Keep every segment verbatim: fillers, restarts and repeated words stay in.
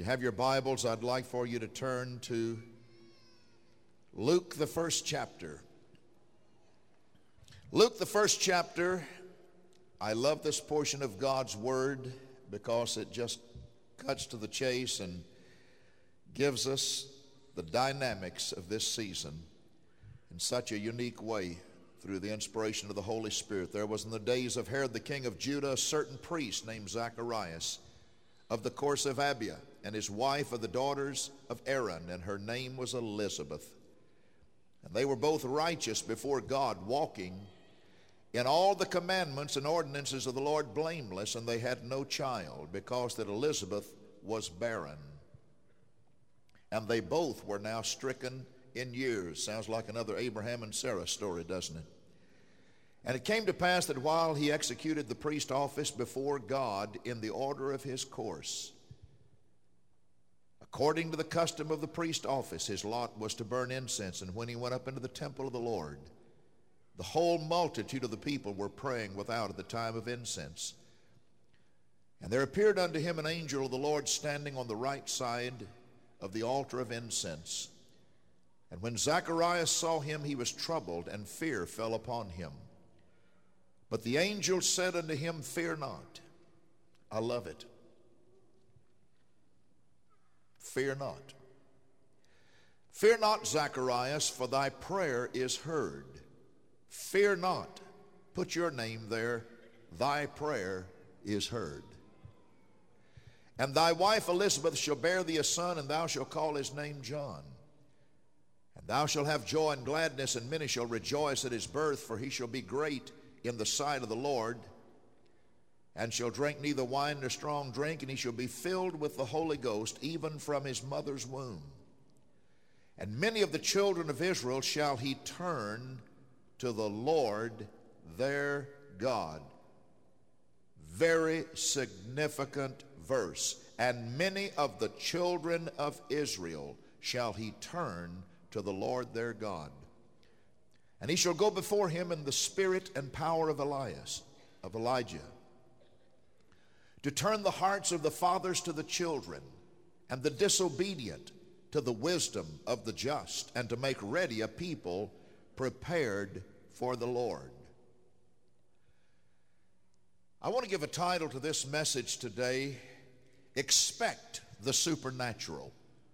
have your Bibles, I'd like for you to turn to Luke, the first chapter. Luke, the first chapter, I love this portion of God's Word because it just cuts to the chase and gives us the dynamics of this season in such a unique way through the inspiration of the Holy Spirit. There was in the days of Herod the king of Judah a certain priest named Zacharias of the course of Abia, and his wife of the daughters of Aaron, and her name was Elizabeth. And they were both righteous before God, walking in all the commandments and ordinances of the Lord blameless, and they had no child, because that Elizabeth was barren. And they both were now stricken in years. Sounds like another Abraham and Sarah story, doesn't it? And it came to pass that while he executed the priest office before God in the order of his course, according to the custom of the priest office, his lot was to burn incense. And when he went up into the temple of the Lord, the whole multitude of the people were praying without at the time of incense. And there appeared unto him an angel of the Lord standing on the right side of the altar of incense. And when Zacharias saw him, he was troubled, and fear fell upon him. But the angel said unto him, Fear not. I love it. Fear not. Fear not, Zacharias, for thy prayer is heard. Fear not. Put your name there. Thy prayer is heard. And thy wife Elizabeth shall bear thee a son, and thou shalt call his name John. And thou shalt have joy and gladness, and many shall rejoice at his birth, for he shall be great in the sight of the Lord, and shall drink neither wine nor strong drink, and he shall be filled with the Holy Ghost, even from his mother's womb. And many of the children of Israel shall he turn to the Lord their God. Very significant verse. And many of the children of Israel shall he turn to the Lord their God. And he shall go before him in the spirit and power of Elias, of Elijah, to turn the hearts of the fathers to the children, and the disobedient to the wisdom of the just, and to make ready a people prepared for the Lord. I want to give a title to this message today: Expect the Supernatural.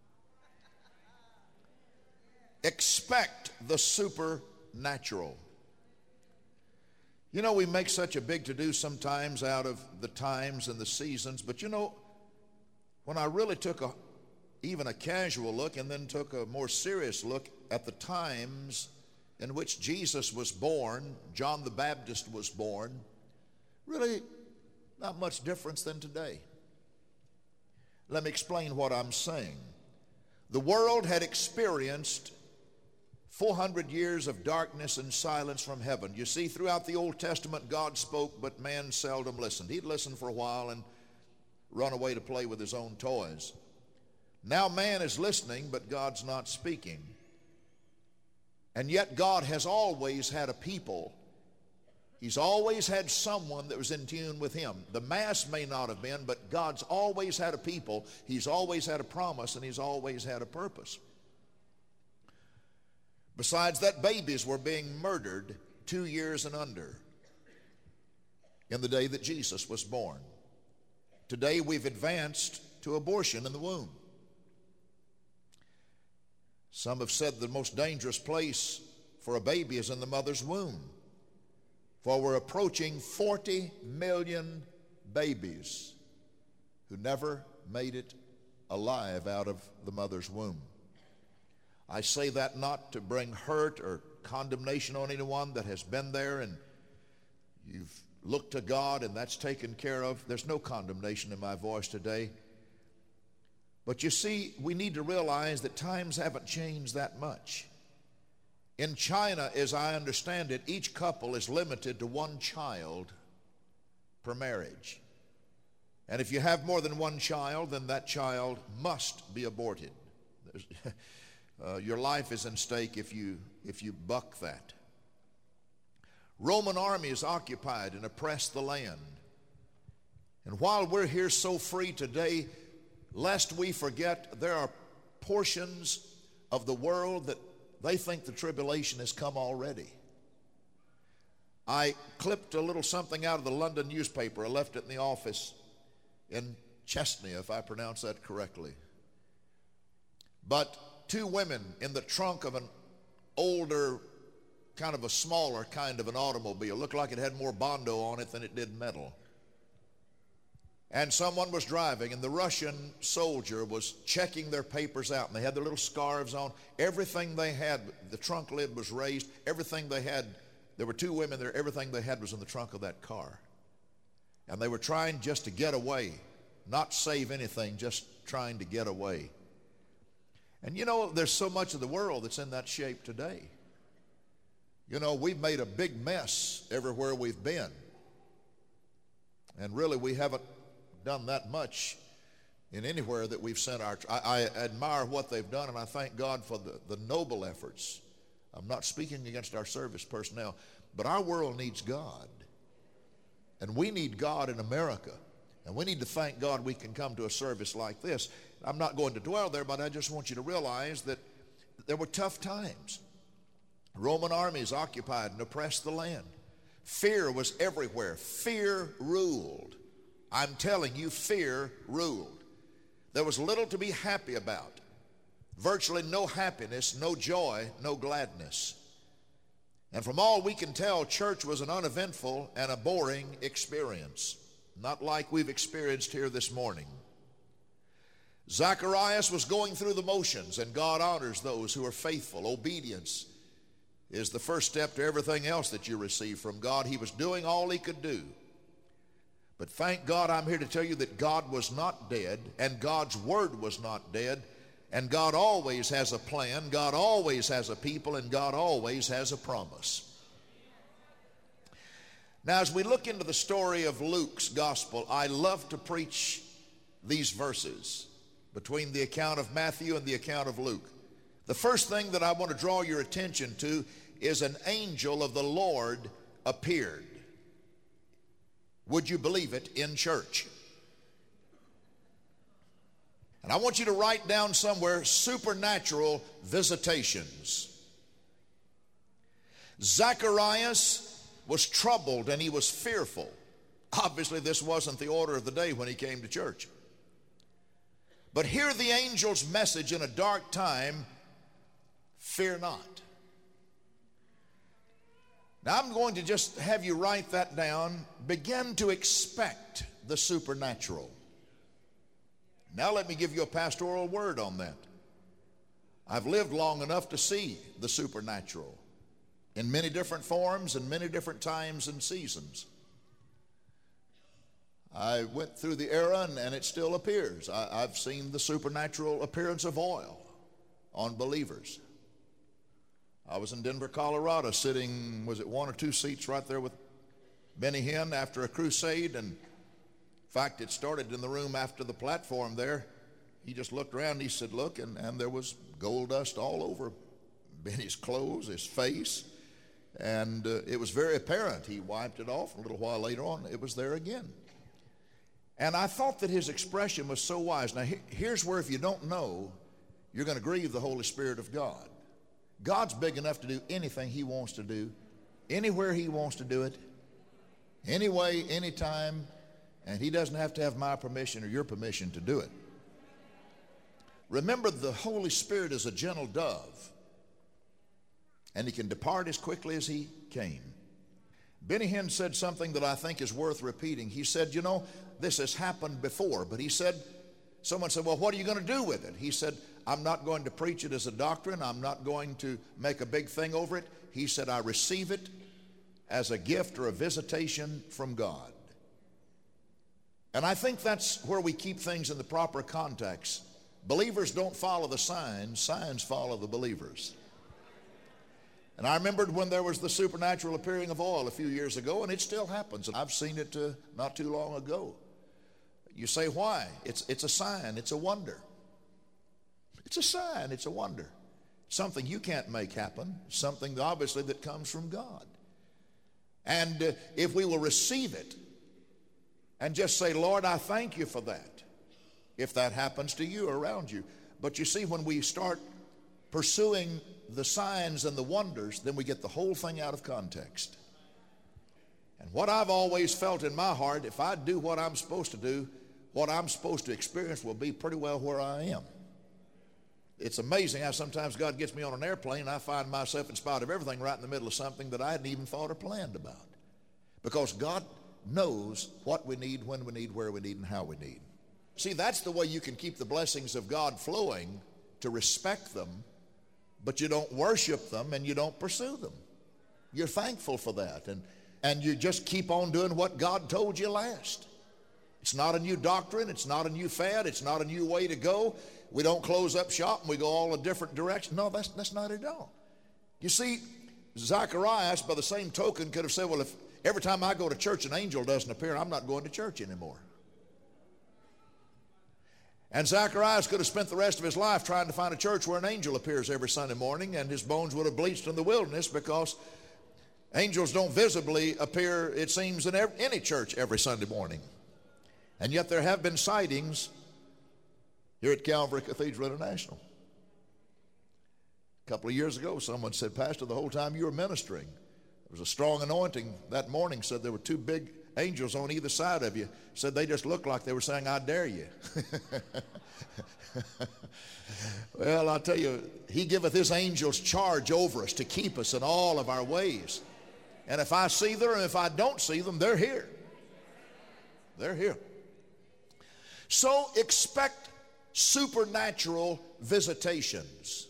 Expect the supernatural. You know, we make such a big to-do sometimes out of the times and the seasons, but you know, when I really took a even a casual look and then took a more serious look at the times in which Jesus was born, John the Baptist was born, really not much difference than today. Let me explain what I'm saying. The world had experienced four hundred years of darkness and silence from heaven. You see, throughout the Old Testament, God spoke, but man seldom listened. He'd listen for a while and run away to play with his own toys. Now man is listening, but God's not speaking. And yet God has always had a people. He's always had someone that was in tune with him. The mass may not have been, but God's always had a people. He's always had a promise, and he's always had a purpose. Besides that, babies were being murdered two years and under in the day that Jesus was born. Today we've advanced to abortion in the womb. Some have said the most dangerous place for a baby is in the mother's womb, for we're approaching forty million babies who never made it alive out of the mother's womb. I say that not to bring hurt or condemnation on anyone that has been there and you've looked to God and that's taken care of. There's no condemnation in my voice today. But you see, we need to realize that times haven't changed that much. In China, as I understand it, each couple is limited to one child per marriage. And if you have more than one child, then that child must be aborted. Uh, your life is in stake if you if you buck that. Roman armies occupied and oppressed the land. And while we're here so free today, lest we forget there are portions of the world that they think the tribulation has come already. I clipped a little something out of the London newspaper. I left it in the office in Chesney, if I pronounce that correctly. But two women in the trunk of an older, kind of a smaller kind of an automobile. Looked like it had more Bondo on it than it did metal. And someone was driving, and the Russian soldier was checking their papers out, and they had their little scarves on. Everything they had, the trunk lid was raised. Everything they had, there were two women there, everything they had was in the trunk of that car. And they were trying just to get away, not save anything, just trying to get away. And you know, there's so much of the world that's in that shape today. You know, we've made a big mess everywhere we've been. And really, we haven't done that much in anywhere that we've sent our... I, I admire what they've done, and I thank God for the, the noble efforts. I'm not speaking against our service personnel, but our world needs God. And we need God in America. And we need to thank God we can come to a service like this. I'm not going to dwell there, but I just want you to realize that there were tough times. Roman armies occupied and oppressed the land. Fear was everywhere. Fear ruled. I'm telling you, fear ruled. There was little to be happy about. Virtually no happiness, no joy, no gladness. And from all we can tell, church was an uneventful and a boring experience, not like we've experienced here this morning. Zacharias was going through the motions, and God honors those who are faithful. Obedience is the first step to everything else that you receive from God. He was doing all he could do. But thank God, I'm here to tell you that God was not dead, and God's word was not dead, and God always has a plan, God always has a people, and God always has a promise. Now, as we look into the story of Luke's gospel, I love to preach these verses between the account of Matthew and the account of Luke. The first thing that I want to draw your attention to is an angel of the Lord appeared. Would you believe it, in church? And I want you to write down somewhere, supernatural visitations. Zacharias was troubled and he was fearful. Obviously, this wasn't the order of the day when he came to church. But hear the angel's message in a dark time: fear not. Now, I'm going to just have you write that down. Begin to expect the supernatural. Now, let me give you a pastoral word on that. I've lived long enough to see the supernatural in many different forms and many different times and seasons. I went through the era, and, and it still appears. I, I've seen the supernatural appearance of oil on believers. I was in Denver, Colorado, sitting, was it one or two seats right there with Benny Hinn after a crusade. And in fact, it started in the room after the platform there. He just looked around and he said, look, and, and there was gold dust all over Benny's clothes, his face. And uh, it was very apparent. He wiped it off, and a little while later on, it was there again. And I thought that his expression was so wise. Now, he, here's where if you don't know, you're going to grieve the Holy Spirit of God. God's big enough to do anything he wants to do, anywhere he wants to do it, anyway, anytime, and he doesn't have to have my permission or your permission to do it. Remember, the Holy Spirit is a gentle dove, and he can depart as quickly as he came. Benny Hinn said something that I think is worth repeating. He said, you know, this has happened before, but he said, someone said, well, what are you going to do with it? He said, I'm not going to preach it as a doctrine. I'm not going to make a big thing over it. He said, I receive it as a gift or a visitation from God. And I think that's where we keep things in the proper context. Believers don't follow the signs. Signs follow the believers. And I remembered when there was the supernatural appearing of oil a few years ago, and it still happens. And I've seen it uh, not too long ago. You say, why? It's, it's a sign. It's a wonder. It's a sign. It's a wonder. Something you can't make happen. Something, obviously, that comes from God. And uh, if we will receive it and just say, Lord, I thank you for that. if that happens to you or around you. But you see, when we start pursuing the signs and the wonders, then we get the whole thing out of context. And what I've always felt in my heart, if I do what I'm supposed to do, what I'm supposed to experience will be pretty well where I am. It's amazing how sometimes God gets me on an airplane and I find myself, in spite of everything, right in the middle of something that I hadn't even thought or planned about. Because God knows what we need, when we need, where we need, and how we need. See, that's the way you can keep the blessings of God flowing, to respect them, but you don't worship them and you don't pursue them. You're thankful for that, and, and you just keep on doing what God told you last. It's not a new doctrine. It's not a new fad. It's not a new way to go. We don't close up shop and we go all a different direction. No, that's, that's not it at all. You see, Zacharias, by the same token, could have said, well, if every time I go to church an angel doesn't appear, I'm not going to church anymore. And Zacharias could have spent the rest of his life trying to find a church where an angel appears every Sunday morning, and his bones would have bleached in the wilderness, because angels don't visibly appear, it seems, in every, any church every Sunday morning. And yet there have been sightings here at Calvary Cathedral International. A couple of years ago, someone said, Pastor, the whole time you were ministering, there was a strong anointing that morning. Said there were two big angels on either side of you. Said they just looked like they were saying, I dare you. Well, I'll tell you, he giveth his angels charge over us to keep us in all of our ways. And if I see them, and if I don't see them, they're here. They're here. So expect supernatural visitations.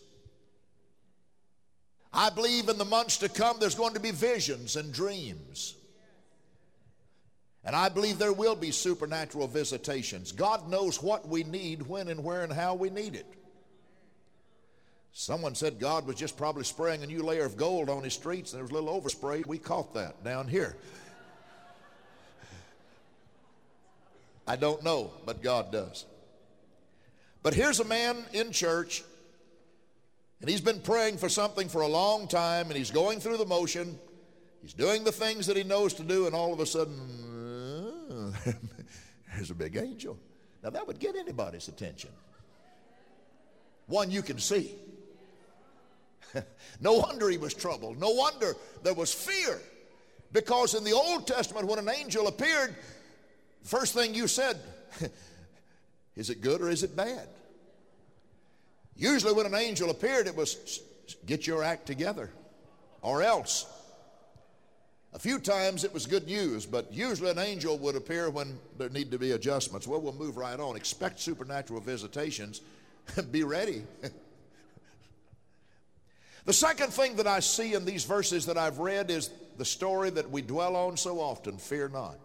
I believe in the months to come there's going to be visions and dreams. And I believe there will be supernatural visitations. God knows what we need, when and where and how we need it. Someone said God was just probably spraying a new layer of gold on his streets, and there was a little overspray. We caught that down here. I don't know, but God does. But here's a man in church, and he's been praying for something for a long time, and he's going through the motion. He's doing the things that he knows to do, and all of a sudden, uh, there's a big angel. Now that would get anybody's attention. One you can see. No wonder he was troubled. No wonder there was fear. Because in the Old Testament, when an angel appeared, first thing you said, is it good or is it bad? Usually when an angel appeared, it was, get your act together, or else. A few times it was good news, but usually an angel would appear when there need to be adjustments. Well, we'll move right on. Expect supernatural visitations. Be ready. The second thing that I see in these verses that I've read is the story that we dwell on so often, fear not.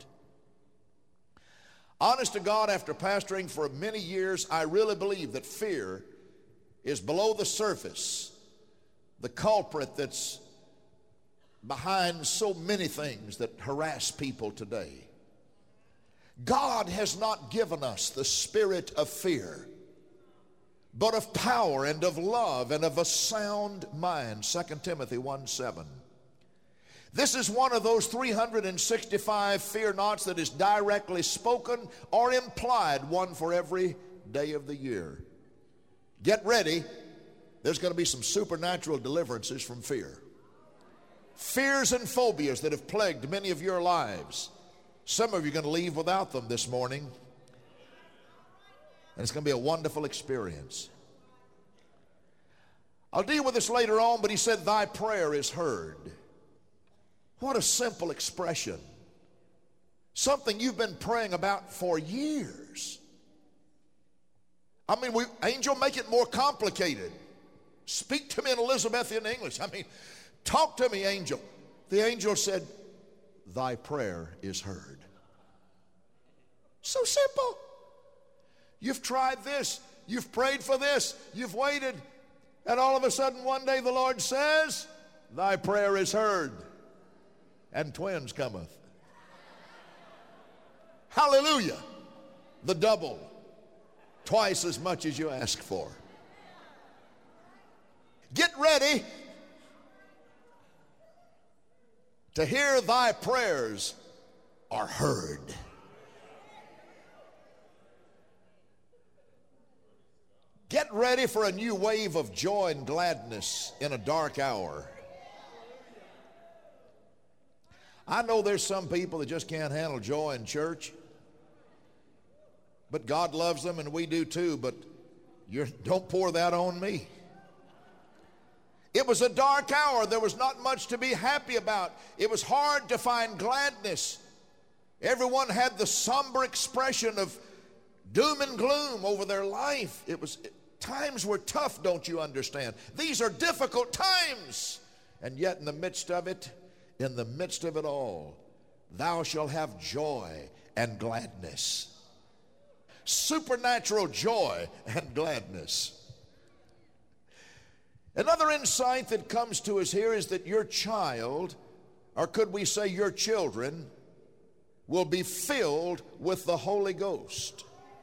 Honest to God, after pastoring for many years, I really believe that fear is below the surface, the culprit that's behind so many things that harass people today. God has not given us the spirit of fear, but of power and of love and of a sound mind. Second Timothy one seven. This is one of those three hundred sixty-five fear nots that is directly spoken or implied, one for every day of the year. Get ready. There's going to be some supernatural deliverances from fear. Fears and phobias that have plagued many of your lives. Some of you are going to leave without them this morning. And it's going to be a wonderful experience. I'll deal with this later on, but he said, thy prayer is heard. What a simple expression. Something you've been praying about for years. I mean, we, angel, make it more complicated. Speak to me in Elizabethan English. I mean, talk to me, angel. The angel said, thy prayer is heard. So simple. You've tried this. You've prayed for this. You've waited. And all of a sudden, one day the Lord says, thy prayer is heard. And twins cometh. Hallelujah. The double. Twice as much as you ask for. Get ready to hear thy prayers are heard. Get ready for a new wave of joy and gladness in a dark hour. I know there's some people that just can't handle joy in church, but God loves them and we do too, but you're, don't pour that on me. It was a dark hour. There was not much to be happy about. It was hard to find gladness. Everyone had the somber expression of doom and gloom over their life. It was, times were tough, don't you understand? These are difficult times. And yet in the midst of it, in the midst of it all, thou shalt have joy and gladness. Supernatural joy and gladness. Another insight that comes to us here is that your child, or could we say your children, will be filled with the Holy Ghost.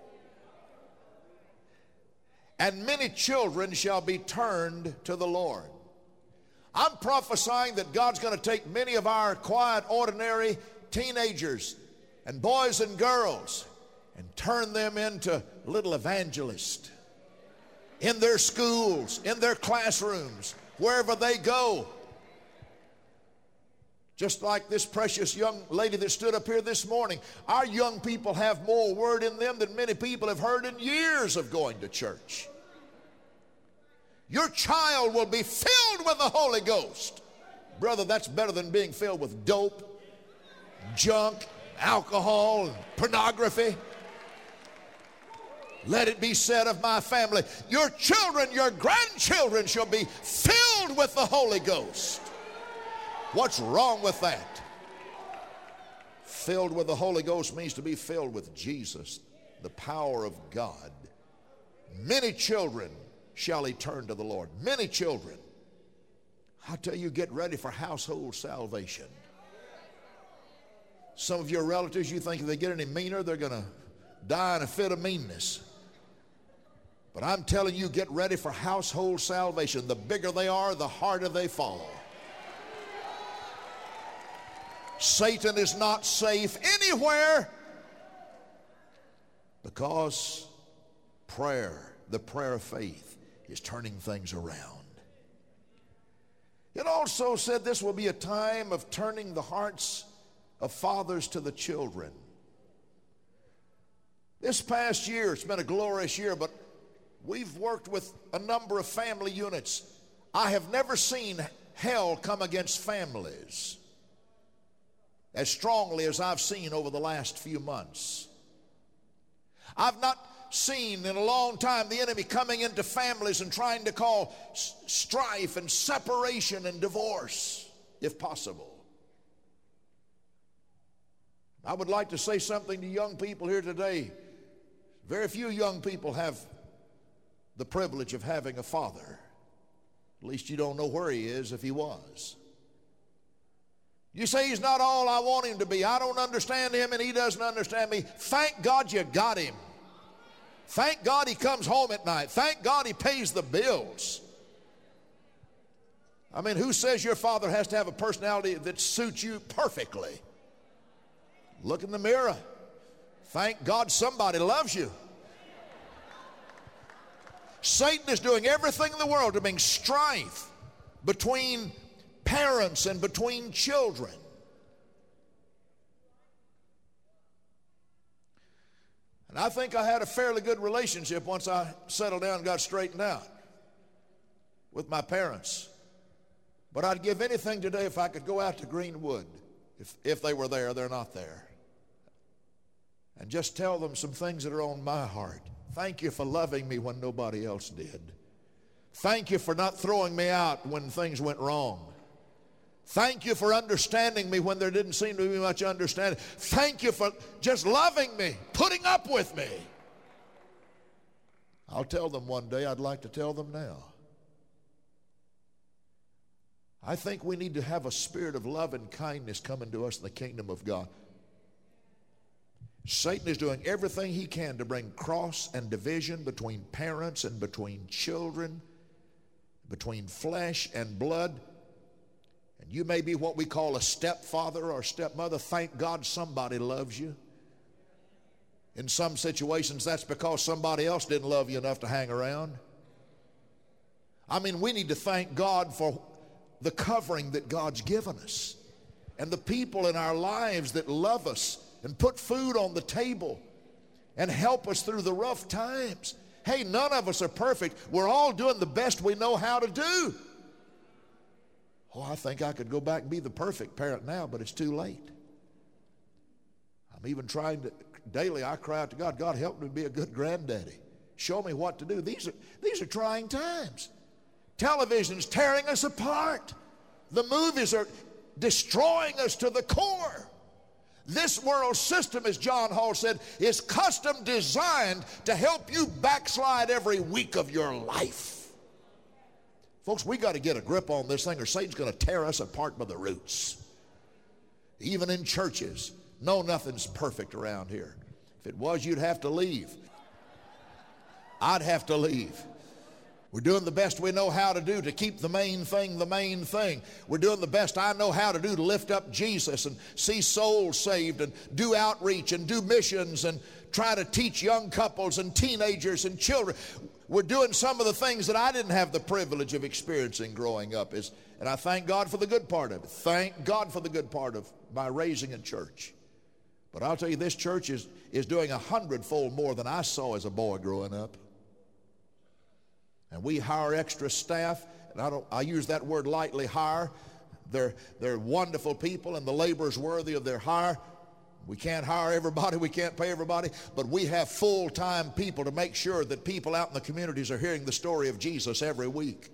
And many children shall be turned to the Lord. I'm prophesying that God's going to take many of our quiet, ordinary teenagers and boys and girls and turn them into little evangelists in their schools, in their classrooms, wherever they go. Just like this precious young lady that stood up here this morning, our young people have more word in them than many people have heard in years of going to church. Your child will be filled with the Holy Ghost. Brother, that's better than being filled with dope, junk, alcohol, and pornography. Let it be said of my family, your children, your grandchildren shall be filled with the Holy Ghost. What's wrong with that? Filled with the Holy Ghost means to be filled with Jesus, the power of God. Many children shall he turn to the Lord. Many children. I tell you, get ready for household salvation. Some of your relatives, you think if they get any meaner, they're going to die in a fit of meanness. But I'm telling you, get ready for household salvation. The bigger they are, the harder they fall. Satan is not safe anywhere because prayer, the prayer of faith, is turning things around. It also said this will be a time of turning the hearts of fathers to the children. This past year, it's been a glorious year, but we've worked with a number of family units. I have never seen hell come against families as strongly as I've seen over the last few months. I've not seen in a long time the enemy coming into families and trying to cause strife and separation and divorce, if possible. I would like to say something to young people here today. Very few young people have the privilege of having a father. At least you don't know where he is if he was. You say he's not all I want him to be. I don't understand him and he doesn't understand me. Thank God you got him. Thank God he comes home at night. Thank God he pays the bills. I mean, who says your father has to have a personality that suits you perfectly? Look in the mirror. Thank God somebody loves you. Satan is doing everything in the world to bring strife between parents and between children. And I think I had a fairly good relationship once I settled down and got straightened out with my parents. But I'd give anything today if I could go out to Greenwood, if, if they were there. They're not there. And just tell them some things that are on my heart. Thank you for loving me when nobody else did. Thank you for not throwing me out when things went wrong. Thank you for understanding me when there didn't seem to be much understanding. Thank you for just loving me, putting up with me. I'll tell them one day. I'd like to tell them now. I think we need to have a spirit of love and kindness coming to us in the kingdom of God. Satan is doing everything he can to bring cross and division between parents and between children, between flesh and blood. And you may be what we call a stepfather or stepmother. Thank God somebody loves you. In some situations, that's because somebody else didn't love you enough to hang around. I mean, we need to thank God for the covering that God's given us and the people in our lives that love us and put food on the table and help us through the rough times. Hey, none of us are perfect. We're all doing the best we know how to do. Oh, I think I could go back and be the perfect parent now, but it's too late. I'm even trying to, daily I cry out to God, God, help me be a good granddaddy. Show me what to do. These are, these are trying times. Television's tearing us apart. The movies are destroying us to the core. This world system, as John Hall said, is custom designed to help you backslide every week of your life. Folks, we got to get a grip on this thing or Satan's going to tear us apart by the roots. Even in churches. No, nothing's perfect around here. If it was, you'd have to leave. I'd have to leave. We're doing the best we know how to do to keep the main thing the main thing. We're doing the best I know how to do to lift up Jesus and see souls saved and do outreach and do missions and try to teach young couples and teenagers and children. We're doing some of the things that I didn't have the privilege of experiencing growing up. Is, and I thank God for the good part of it. Thank God for the good part of my raising in church. But I'll tell you, this church is, is doing a hundredfold more than I saw as a boy growing up. And we hire extra staff, and I don't I use that word lightly, hire. They're, they're wonderful people, and the labor is worthy of their hire. We can't hire everybody, we can't pay everybody, but we have full-time people to make sure that people out in the communities are hearing the story of Jesus every week.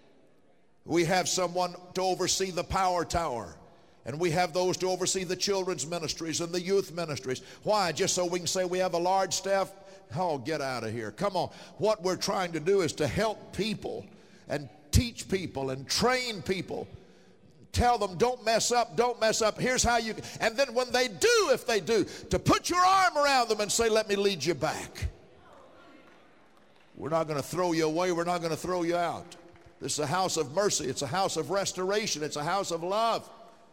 We have someone to oversee the Power Tower, and we have those to oversee the children's ministries and the youth ministries. Why? Just so we can say we have a large staff? Oh, get out of here. Come on. What we're trying to do is to help people and teach people and train people. Tell them, don't mess up, don't mess up. Here's how you, and then when they do, if they do, to put your arm around them and say, let me lead you back. We're not going to throw you away. We're not going to throw you out. This is a house of mercy. It's a house of restoration. It's a house of love.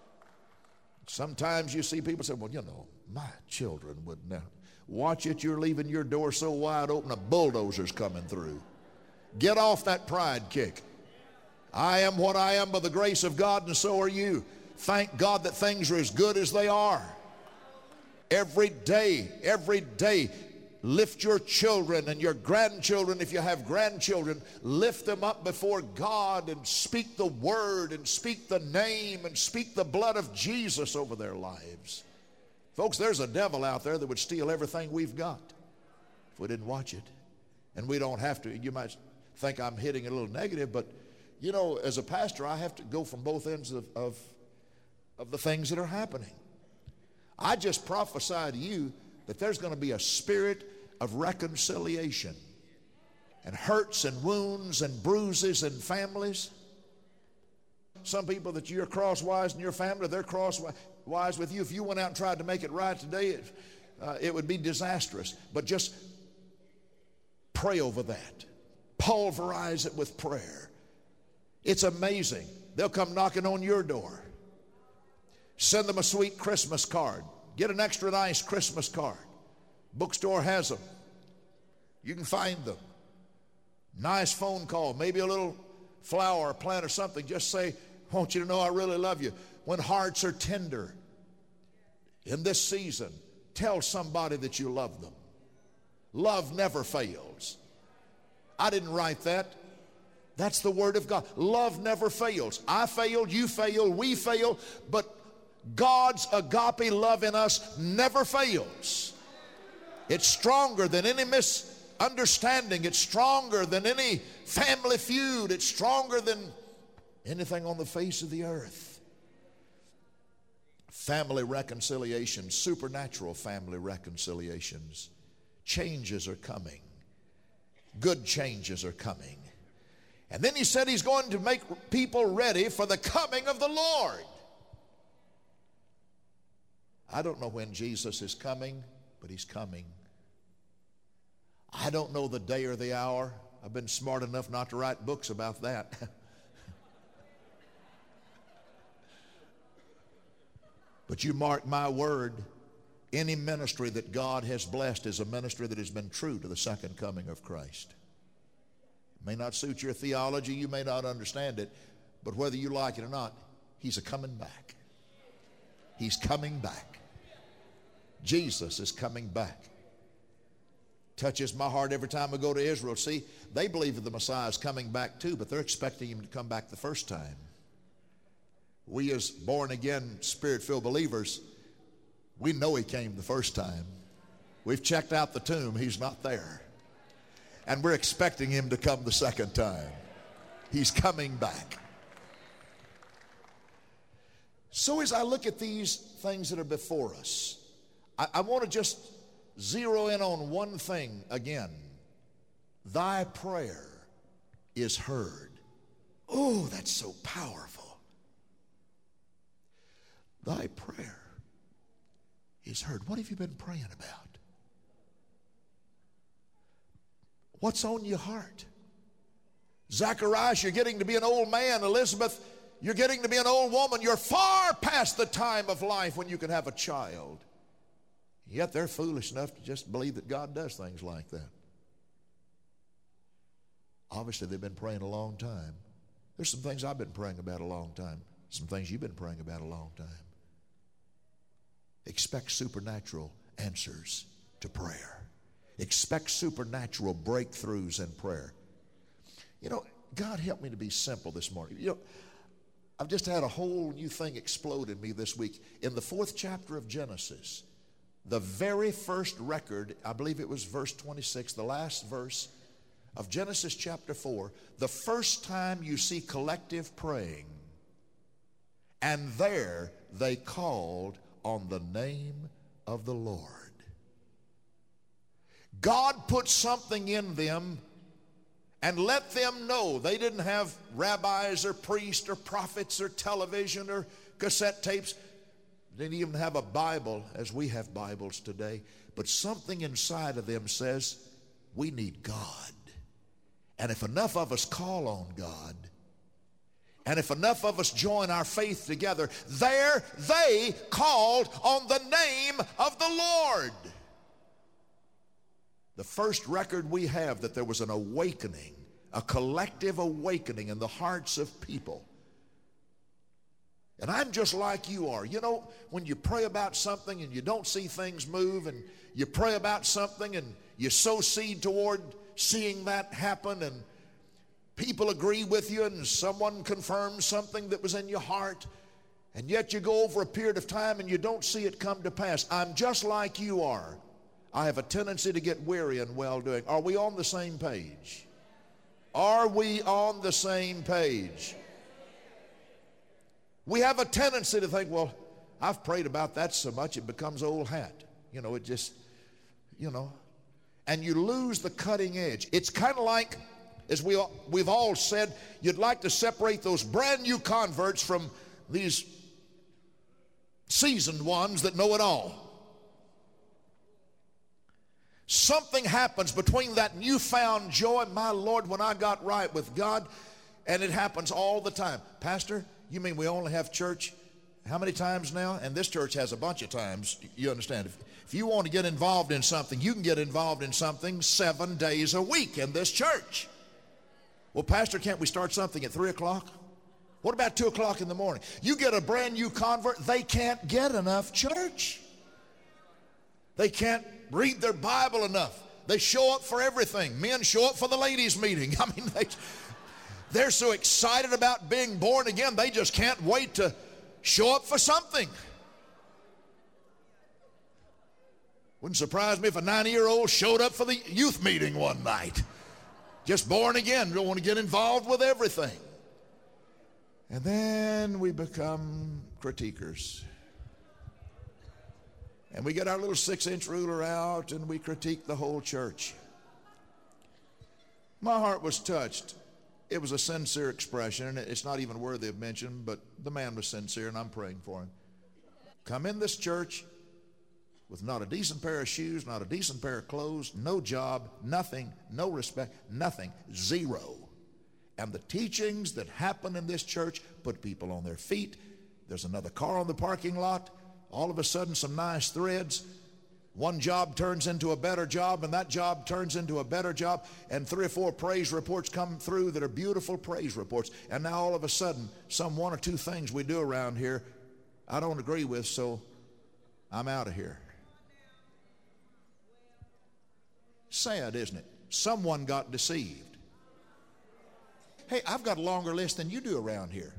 Sometimes you see people say, well, you know, my children would never. Watch it, you're leaving your door so wide open a bulldozer's coming through. Get off that pride kick. I am what I am by the grace of God, and so are you. Thank God that things are as good as they are. Every day, every day, lift your children and your grandchildren, if you have grandchildren, lift them up before God and speak the word and speak the name and speak the blood of Jesus over their lives. Folks, there's a devil out there that would steal everything we've got if we didn't watch it. And we don't have to. You might think I'm hitting a little negative, but, you know, as a pastor, I have to go from both ends of, of, of the things that are happening. I just prophesy to you that there's going to be a spirit of reconciliation and hurts and wounds and bruises in families. Some people that you're crosswise in your family, they're crosswise with you. If you went out and tried to make it right today, it, uh, it would be disastrous. But just pray over that. Pulverize it with prayer. It's amazing. They'll come knocking on your door. Send them a sweet Christmas card. Get an extra nice Christmas card. Bookstore has them. You can find them. Nice phone call, maybe a little flower or plant or something. Just say, I want you to know I really love you. When hearts are tender in this season, tell somebody that you love them. Love never fails. I didn't write that. That's the word of God. Love never fails. I failed, you fail, we fail, but God's agape love in us never fails. It's stronger than any misunderstanding. It's stronger than any family feud. It's stronger than anything on the face of the earth. Family reconciliation, supernatural family reconciliations. Changes are coming. Good changes are coming. And then he said he's going to make people ready for the coming of the Lord. I don't know when Jesus is coming, but he's coming. I don't know the day or the hour. I've been smart enough not to write books about that. But you mark my word, any ministry that God has blessed is a ministry that has been true to the second coming of Christ. May not suit your theology, you may not understand it, but whether you like it or not, he's a coming back. He's coming back. Jesus is coming back. Touches my heart every time I go to Israel. See, they believe that the Messiah is coming back too, but they're expecting him to come back the first time. We as born-again, Spirit-filled believers, we know he came the first time. We've checked out the tomb. He's not there. And we're expecting him to come the second time. He's coming back. So as I look at these things that are before us, I, I want to just zero in on one thing again. Thy prayer is heard. Oh, that's so powerful. Thy prayer is heard. What have you been praying about? What's on your heart? Zacharias, you're getting to be an old man. Elizabeth, you're getting to be an old woman. You're far past the time of life when you can have a child. Yet they're foolish enough to just believe that God does things like that. Obviously, they've been praying a long time. There's some things I've been praying about a long time. Some things you've been praying about a long time. Expect supernatural answers to prayer. Expect supernatural breakthroughs in prayer. You know, God help me to be simple this morning. You know, I've just had a whole new thing explode in me this week. In the fourth chapter of Genesis, the very first record, I believe it was verse twenty-six, the last verse of Genesis chapter four, the first time you see collective praying, and there they called on the name of the Lord. God put something in them and let them know. They didn't have rabbis or priests or prophets or television or cassette tapes. They didn't even have a Bible as we have Bibles today. But something inside of them says, we need God. And if enough of us call on God, and if enough of us join our faith together, there they called on the name of the Lord. The first record we have that there was an awakening, a collective awakening in the hearts of people. And I'm just like you are. You know, when you pray about something and you don't see things move, and you pray about something and you sow seed toward seeing that happen, and people agree with you, and someone confirms something that was in your heart, and yet you go over a period of time and you don't see it come to pass. I'm just like you are. I have a tendency to get weary in well-doing. Are we on the same page? Are we on the same page? We have a tendency to think, well, I've prayed about that so much it becomes old hat. You know, it just, you know. And you lose the cutting edge. It's kind of like, as we, we've all said, you'd like to separate those brand new converts from these seasoned ones that know it all. Something happens between that newfound joy, my Lord, when I got right with God, and it happens all the time. Pastor, you mean we only have church how many times now? And this church has a bunch of times, you understand. If, if you want to get involved in something, you can get involved in something seven days a week in this church. Well, Pastor, can't we start something at three o'clock? What about two o'clock in the morning? You get a brand new convert, they can't get enough church. They can't read their Bible enough. They show up for everything. Men show up for the ladies' meeting. I mean, they, they're so excited about being born again, they just can't wait to show up for something. Wouldn't surprise me if a ninety-year-old showed up for the youth meeting one night. Just born again, don't want to get involved with everything. And then we become critiquers. And we get our little six-inch ruler out and we critique the whole church. My heart was touched. It was a sincere expression, and it's not even worthy of mention, but the man was sincere, and I'm praying for him. Come in this church with not a decent pair of shoes, not a decent pair of clothes, no job, nothing, no respect, nothing, zero. And the teachings that happen in this church put people on their feet. There's another car on the parking lot. All of a sudden, some nice threads. One job turns into a better job, and that job turns into a better job, and three or four praise reports come through that are beautiful praise reports. And now all of a sudden, some one or two things we do around here I don't agree with, so I'm out of here. Sad, isn't it? Someone got deceived. Hey, I've got a longer list than you do around here.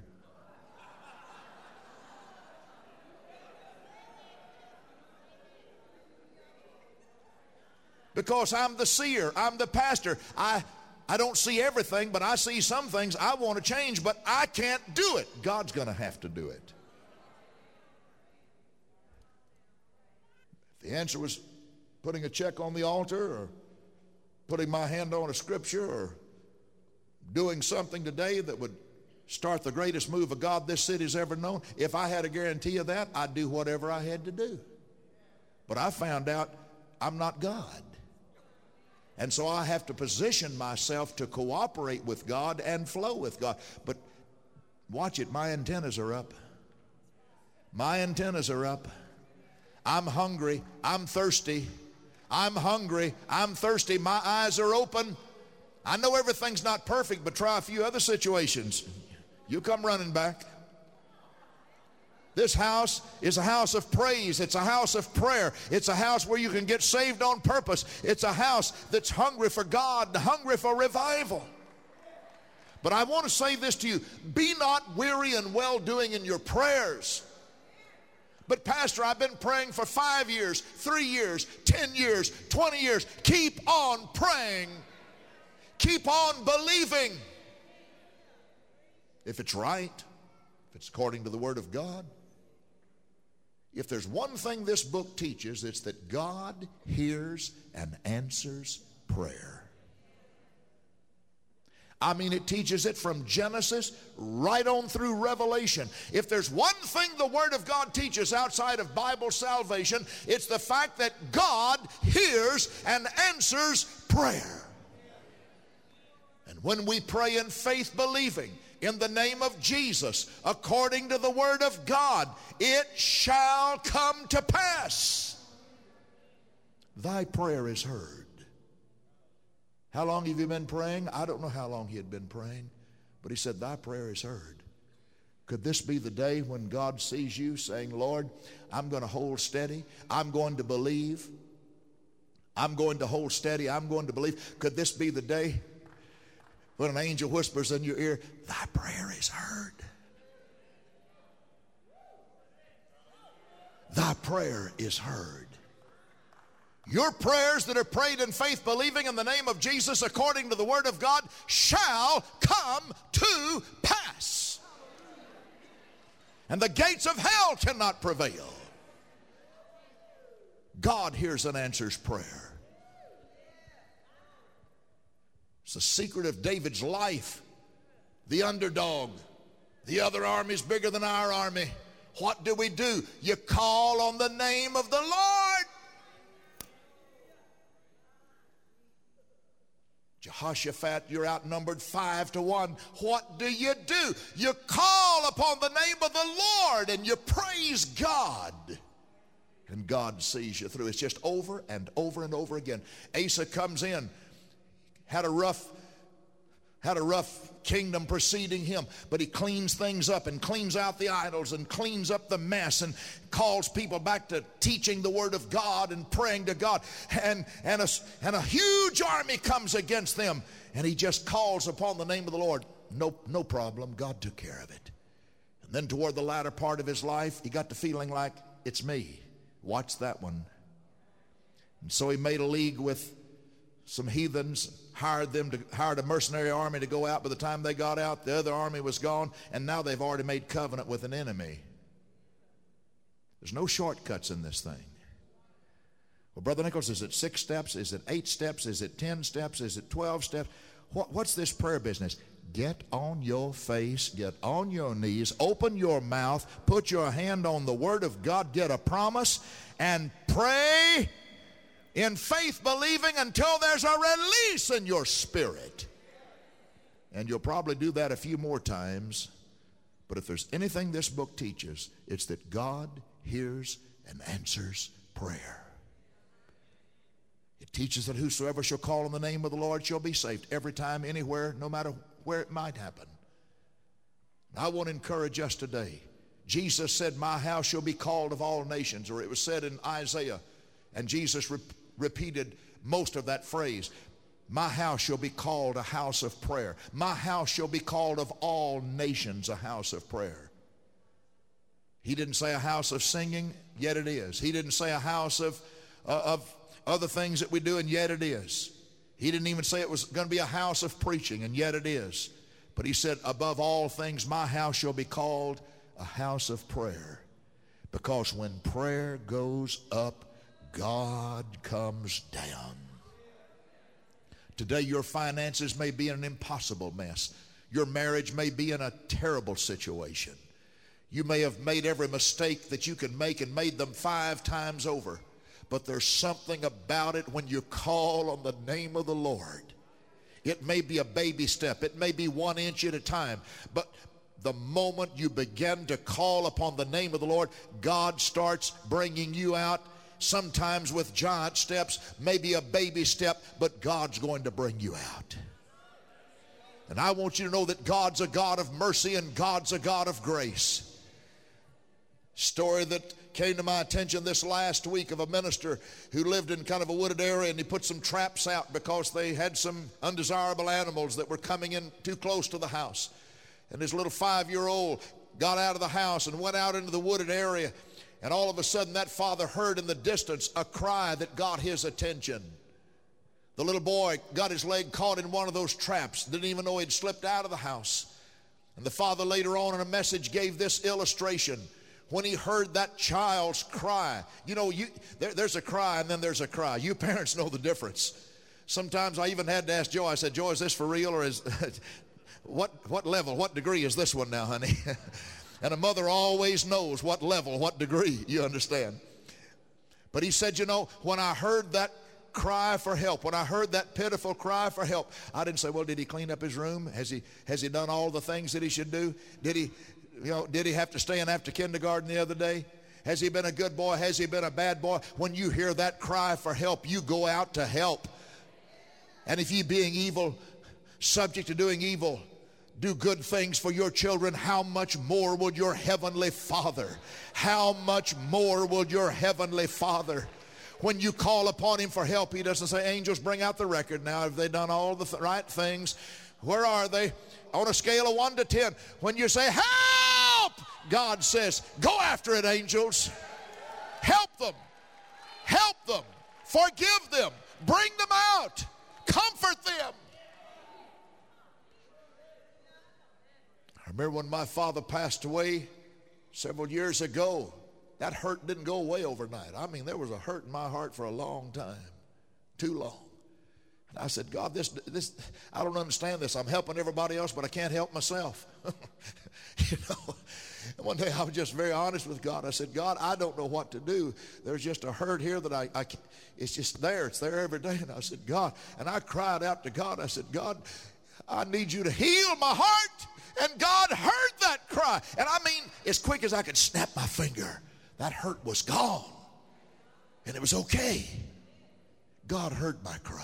Because I'm the seer, I'm the pastor. I, I don't see everything, but I see some things I want to change, but I can't do it. God's going to have to do it. If the answer was putting a check on the altar, or putting my hand on a scripture, or doing something today that would start the greatest move of God this city's ever known, if I had a guarantee of that, I'd do whatever I had to do. But I found out I'm not God. And so I have to position myself to cooperate with God and flow with God. But watch it, my antennas are up. My antennas are up. I'm hungry. I'm thirsty. I'm hungry. I'm thirsty. My eyes are open. I know everything's not perfect, but try a few other situations. You come running back. This house is a house of praise. It's a house of prayer. It's a house where you can get saved on purpose. It's a house that's hungry for God, hungry for revival. But I want to say this to you. Be not weary in well-doing in your prayers. But Pastor, I've been praying for five years, three years, ten years, twenty years. Keep on praying. Keep on believing. If it's right, if it's according to the Word of God. If there's one thing this book teaches, it's that God hears and answers prayer. I mean, it teaches it from Genesis right on through Revelation. If there's one thing the Word of God teaches outside of Bible salvation, it's the fact that God hears and answers prayer. And when we pray in faith believing, in the name of Jesus, according to the Word of God, it shall come to pass. Thy prayer is heard. How long have you been praying? I don't know how long he had been praying, but he said, thy prayer is heard. Could this be the day when God sees you saying, Lord, I'm going to hold steady. I'm going to believe. I'm going to hold steady. I'm going to believe. Could this be the day when an angel whispers in your ear, thy prayer is heard. Thy prayer is heard. Your prayers that are prayed in faith, believing in the name of Jesus, according to the Word of God, shall come to pass. And the gates of hell cannot prevail. God hears and answers prayer. It's the secret of David's life. The underdog. The other army's bigger than our army. What do we do? You call on the name of the Lord. Jehoshaphat, you're outnumbered five to one. What do you do? You call upon the name of the Lord and you praise God. And God sees you through. It's just over and over and over again. Asa comes in. Had a rough, had a rough kingdom preceding him, but he cleans things up and cleans out the idols and cleans up the mess and calls people back to teaching the Word of God and praying to God. And, and, a, and a huge army comes against them, and he just calls upon the name of the Lord. No, no problem. God took care of it. And then toward the latter part of his life, he got the feeling like, it's me. Watch that one. And so he made a league with some heathens, hired them to hired a mercenary army to go out. By the time they got out, the other army was gone, and now they've already made covenant with an enemy. There's no shortcuts in this thing. Well, Brother Nichols, is it six steps? Is it eight steps? Is it ten steps? Is it twelve steps? What, what's this prayer business? Get on your face, get on your knees, open your mouth, put your hand on the Word of God, get a promise, and pray in faith believing until there's a release in your spirit. And you'll probably do that a few more times. But if there's anything this book teaches, it's that God hears and answers prayer. teaches that whosoever shall call on the name of the Lord shall be saved. Every time, anywhere, no matter where it might happen. I want to encourage us today. Jesus said, my house shall be called of all nations, or it was said in Isaiah, and Jesus re- repeated most of that phrase. My house shall be called a house of prayer. My house shall be called of all nations a house of prayer. He didn't say a house of singing, yet it is. He didn't say a house of, uh, of other things that we do, and yet it is. He didn't even say it was going to be a house of preaching, and yet it is. But he said, above all things, my house shall be called a house of prayer. Because when prayer goes up, God comes down. Today your finances may be in an impossible mess. Your marriage may be in a terrible situation. You may have made every mistake that you can make and made them five times over. But there's something about it when you call on the name of the Lord. It may be a baby step. It may be one inch at a time. But the moment you begin to call upon the name of the Lord, God starts bringing you out, sometimes with giant steps, maybe a baby step, but God's going to bring you out. And I want you to know that God's a God of mercy and God's a God of grace. Story that came to my attention this last week of a minister who lived in kind of a wooded area, and he put some traps out because they had some undesirable animals that were coming in too close to the house. And his little five-year-old got out of the house and went out into the wooded area, and all of a sudden that father heard in the distance a cry that got his attention. The little boy got his leg caught in one of those traps, didn't even know he'd slipped out of the house. And the father later on in a message gave this illustration. When he heard that child's cry, you know, you, there, there's a cry and then there's a cry. You parents know the difference. Sometimes I even had to ask Joe, I said, Joe, is this for real, or is, what, what level, what degree is this one now, honey? And a mother always knows what level, what degree, you understand. But he said, you know, when I heard that cry for help, when I heard that pitiful cry for help, I didn't say, well, did he clean up his room? Has he, has he done all the things that he should do? Did he... You know, did he have to stay in after kindergarten the other day? Has he been a good boy? Has he been a bad boy? When you hear that cry for help, you go out to help. And if ye being evil, subject to doing evil, do good things for your children, how much more will your heavenly Father, how much more will your heavenly Father, when you call upon him for help, he doesn't say, angels, bring out the record now. Have they done all the th- right things? Where are they? On a scale of one to ten, when you say, help, God says, go after it, angels. Help them. Help them. Forgive them. Bring them out. Comfort them. I remember when my father passed away several years ago, that hurt didn't go away overnight. I mean, there was a hurt in my heart for a long time, too long. I said, God, this, this, I don't understand this. I'm helping everybody else, but I can't help myself. You know, and one day I was just very honest with God. I said, God, I don't know what to do. There's just a hurt here that I, I it's just there. It's there every day. And I said, God, and I cried out to God. I said, God, I need you to heal my heart. And God heard that cry. And I mean, as quick as I could snap my finger, that hurt was gone. And it was okay. God heard my cry.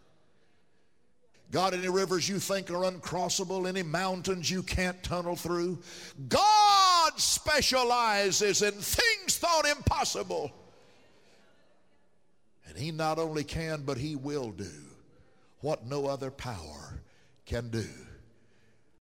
God, any rivers you think are uncrossable, any mountains you can't tunnel through, God specializes in things thought impossible. And he not only can, but he will do what no other power can do.